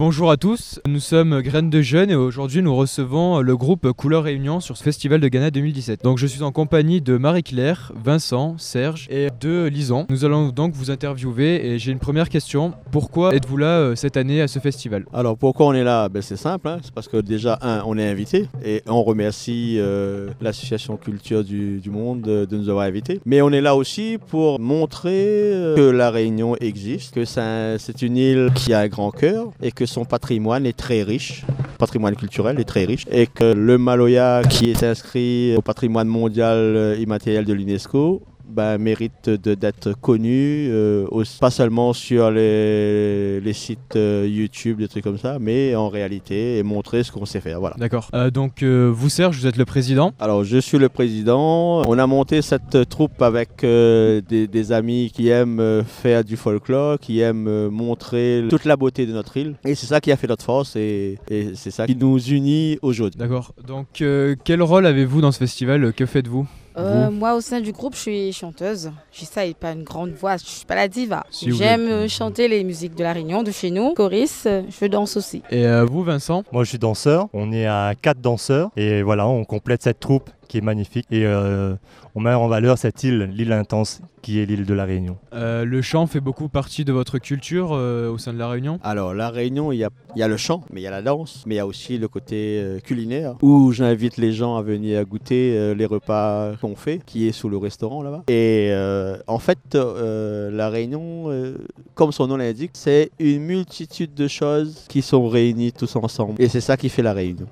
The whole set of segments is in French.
Bonjour à tous, nous sommes Graines de Jeunes et aujourd'hui nous recevons le groupe Couleur Réunion sur ce festival de Ghana 2017. Donc je suis en compagnie de Marie-Claire, Vincent, Serge et de Lison. Nous allons donc vous interviewer et j'ai une première question. Pourquoi êtes-vous là cette année à ce festival? Alors pourquoi on est là? C'est simple, c'est parce que déjà, on est invité et on remercie l'association Culture du Monde de nous avoir invités. Mais on est là aussi pour montrer que la Réunion existe, que c'est une île qui a un grand cœur et que son patrimoine est très riche, patrimoine culturel est très riche, et que le Maloya qui est inscrit au patrimoine mondial immatériel de l'UNESCO mérite d'être connu, pas seulement sur les sites YouTube, des trucs comme ça, mais en réalité, et montrer ce qu'on sait faire. Voilà. D'accord. Donc vous Serge, vous êtes le président. Alors je suis le président. On a monté cette troupe avec des amis qui aiment faire du folklore, qui aiment montrer toute la beauté de notre île. Et c'est ça qui a fait notre force et c'est ça qui nous unit aujourd'hui. D'accord. Donc quel rôle avez-vous dans ce festival? Que faites-vous? Moi, au sein du groupe, je suis chanteuse. Je sais pas une grande voix, je suis pas la diva. Si J'aime chanter les musiques de la Réunion, de chez nous. Choriste, je danse aussi. Et vous Vincent? Moi je suis danseur, on est à 4 danseurs et voilà, on complète cette troupe qui est magnifique et on met en valeur cette île, l'île intense qui est l'île de la Réunion. Le chant fait beaucoup partie de votre culture au sein de la Réunion? Alors la Réunion, il y a le chant, mais il y a la danse, mais il y a aussi le côté culinaire où j'invite les gens à venir goûter les repas qu'on fait, qui est sous le restaurant là-bas. Et en fait, la Réunion, comme son nom l'indique, c'est une multitude de choses qui sont réunies tous ensemble. Et c'est ça qui fait la Réunion.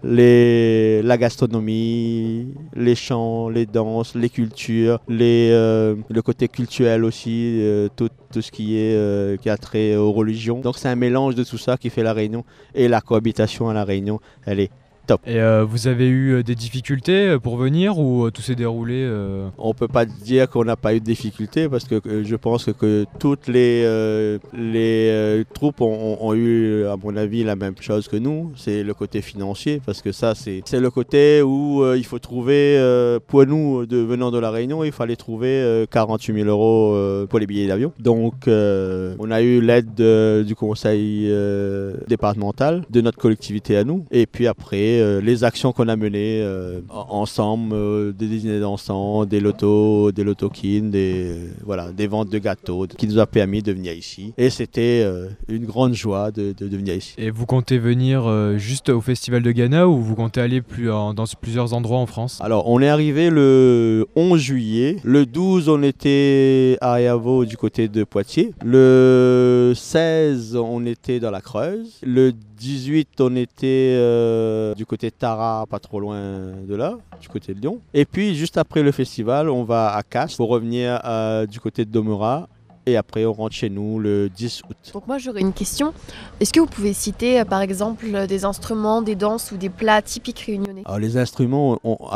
La gastronomie, les chants, les danses, les cultures, le côté culturel aussi, tout ce qui a trait aux religions. Donc c'est un mélange de tout ça qui fait la Réunion. Et la cohabitation à la Réunion, elle est top. Et vous avez eu des difficultés pour venir ou tout s'est déroulé On ne peut pas dire qu'on n'a pas eu de difficultés parce que je pense que toutes les troupes ont eu, à mon avis, la même chose que nous. C'est le côté financier parce que ça, c'est le côté où il faut trouver, pour nous, venant de la Réunion, il fallait trouver 48 000 € pour les billets d'avion. Donc, on a eu l'aide du conseil départemental, de notre collectivité à nous. Et puis après, les actions qu'on a menées ensemble, des dîners dansants, des loto-kin, des ventes de gâteaux qui nous a permis de venir ici. Et c'était une grande joie de venir ici. Et vous comptez venir juste au Festival de Ghana ou vous comptez aller dans plusieurs endroits en France? Alors, on est arrivé le 11 juillet. Le 12, on était à Ayavo du côté de Poitiers. Le 16, on était dans la Creuse. Le 18, on était du côté de Tara, pas trop loin de là, du côté de Lyon. Et puis, juste après le festival, on va à Castres pour revenir du côté de Domera. Et après, on rentre chez nous le 10 août. Donc moi, j'aurais une question. Est-ce que vous pouvez citer, par exemple, des instruments, des danses ou des plats typiques réunionnais? Alors, les instruments,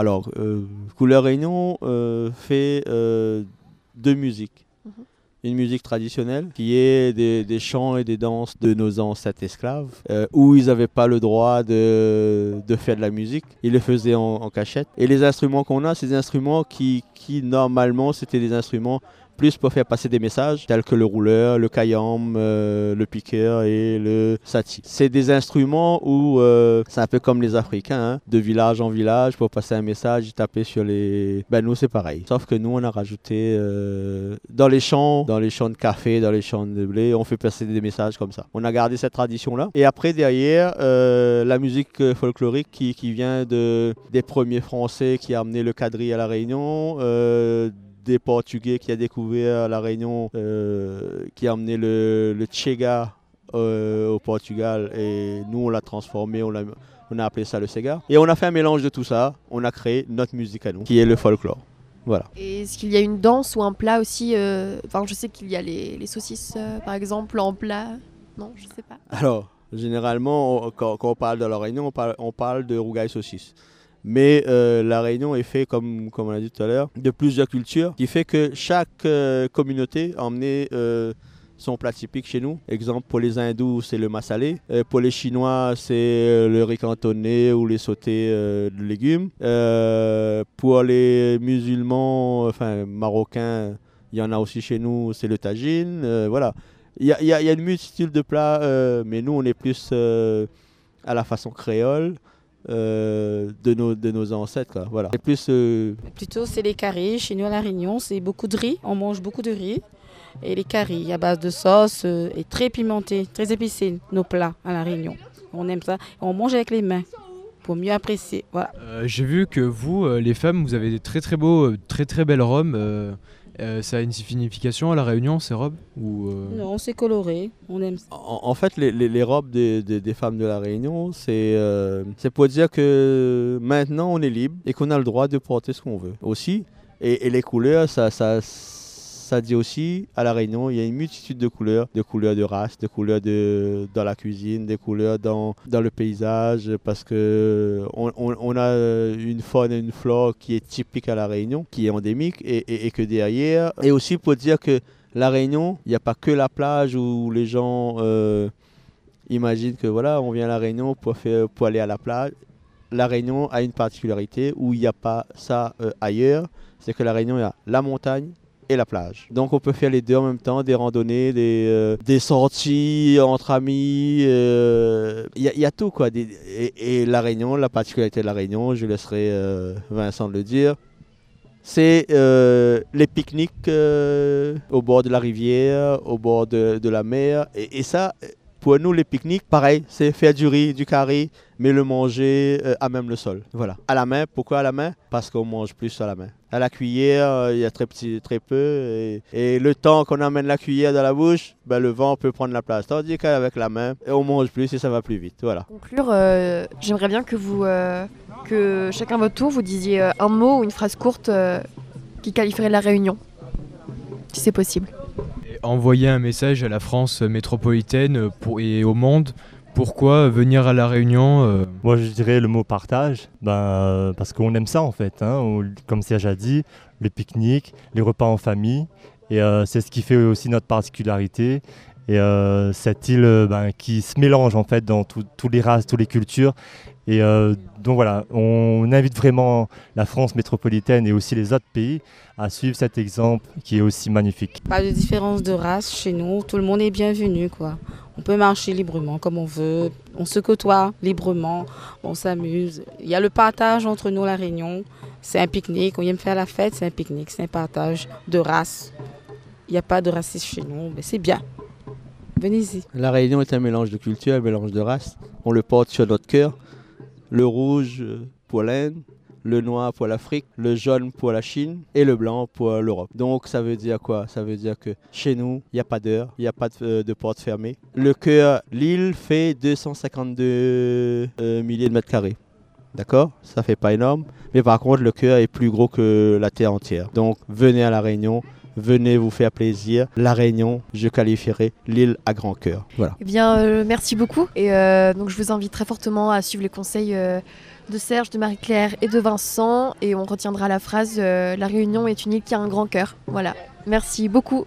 Couleur Réunion fait deux musiques. Une musique traditionnelle qui est des chants et des danses de nos ancêtres esclaves où ils n'avaient pas le droit de faire de la musique. Ils le faisaient en cachette. Et les instruments qu'on a, c'est des instruments qui normalement, c'était des instruments plus pour faire passer des messages tels que le rouleur, le kayam, le piqueur et le sati. C'est des instruments où c'est un peu comme les Africains, de village en village pour passer un message, taper sur les... nous c'est pareil. Sauf que nous on a rajouté dans les champs de café, dans les champs de blé, on fait passer des messages comme ça. On a gardé cette tradition-là. Et après derrière, la musique folklorique qui vient des premiers Français qui a amené le quadrille à la Réunion, des Portugais qui a découvert la Réunion, qui a amené le tchega au Portugal et nous on l'a transformé, on a appelé ça le sega. Et on a fait un mélange de tout ça, on a créé notre musique à nous, qui est le folklore. Voilà. Et est-ce qu'il y a une danse ou un plat aussi je sais qu'il y a les saucisses, par exemple, en plat. Non, je sais pas. Alors, généralement, quand on parle de la Réunion, on parle de rougail saucisse. Mais la Réunion est faite, comme on a dit tout à l'heure, de plusieurs cultures, qui fait que chaque communauté a emmené son plat typique chez nous. Exemple, pour les hindous, c'est le massalé. Pour les chinois, c'est le riz cantonné ou les sautés de légumes. Pour les musulmans, marocains, il y en a aussi chez nous, c'est le tagine. Voilà. y a une multitude de plats, mais nous, on est plus à la façon créole de nos ancêtres, quoi. Voilà. C'est plus... Plutôt, c'est les caries. Chez nous, à La Réunion, c'est beaucoup de riz. On mange beaucoup de riz. Et les caries à base de sauce et très pimentés, très épicés, nos plats à La Réunion. On aime ça. On mange avec les mains pour mieux apprécier. Voilà. J'ai vu que vous, les femmes, vous avez des très très beaux, très très belles robes. Ça a une signification à La Réunion, ces robes ou Non, c'est coloré. On aime ça. En fait, les robes des femmes de La Réunion, c'est pour dire que maintenant, on est libre et qu'on a le droit de porter ce qu'on veut aussi. Et les couleurs, ça dit aussi, à La Réunion, il y a une multitude de couleurs de race, de couleurs dans la cuisine, des couleurs dans le paysage, parce que on a une faune et une flore qui est typique à La Réunion, qui est endémique, et que derrière, et aussi pour dire que La Réunion, il n'y a pas que la plage où les gens imaginent que voilà, on vient à La Réunion pour aller à la plage. La Réunion a une particularité où il n'y a pas ça ailleurs, c'est que La Réunion, il y a la montagne et la plage. Donc on peut faire les deux en même temps, des randonnées, des sorties entre amis, il y a tout quoi. Et La Réunion, la particularité de La Réunion, je laisserai Vincent le dire, c'est les pique-niques au bord de la rivière, au bord de la mer. Et ça, pour nous, les pique-niques, pareil, c'est faire du riz, du curry, mais le manger à même le sol. Voilà. À la main, pourquoi à la main? Parce qu'on mange plus à la main. À la cuillère, il y a très peu. Et le temps qu'on amène la cuillère dans la bouche, ben, le vent peut prendre la place. Tandis qu'avec la main, on mange plus et ça va plus vite. Voilà. Pour conclure, j'aimerais bien que vous, que chacun votre tour, vous disiez un mot ou une phrase courte qui qualifierait La Réunion, si c'est possible. envoyer un message à la France métropolitaine et au monde. Pourquoi venir à La Réunion Moi, je dirais le mot partage, parce qu'on aime ça en fait. Comme Serge a dit, le pique-nique, les repas en famille. Et c'est ce qui fait aussi notre particularité. Et cette île qui se mélange en fait dans toutes les races, toutes les cultures. Et donc voilà, on invite vraiment la France métropolitaine et aussi les autres pays à suivre cet exemple qui est aussi magnifique. Pas de différence de race chez nous, tout le monde est bienvenu, quoi. On peut marcher librement comme on veut, on se côtoie librement, on s'amuse. Il y a le partage entre nous, La Réunion, c'est un pique-nique, on aime faire la fête, c'est un pique-nique, c'est un partage de race. Il n'y a pas de racisme chez nous, mais c'est bien. Venez-y. La Réunion est un mélange de culture, un mélange de races. On le porte sur notre cœur. Le rouge pour l'Inde, le noir pour l'Afrique, le jaune pour la Chine et le blanc pour l'Europe. Donc ça veut dire quoi? Ça veut dire que chez nous, il n'y a pas d'heure, il n'y a pas de porte fermée. Le cœur, l'île fait 252 milliers de mètres carrés. D'accord? Ça fait pas énorme. Mais par contre, le cœur est plus gros que la terre entière. Donc venez à La Réunion. Venez vous faire plaisir. La Réunion, je qualifierai l'île à grand cœur. Voilà. Eh bien, merci beaucoup. Et donc, je vous invite très fortement à suivre les conseils de Serge, de Marie-Claire et de Vincent. Et on retiendra la phrase « La Réunion est une île qui a un grand cœur ». Voilà. Merci beaucoup.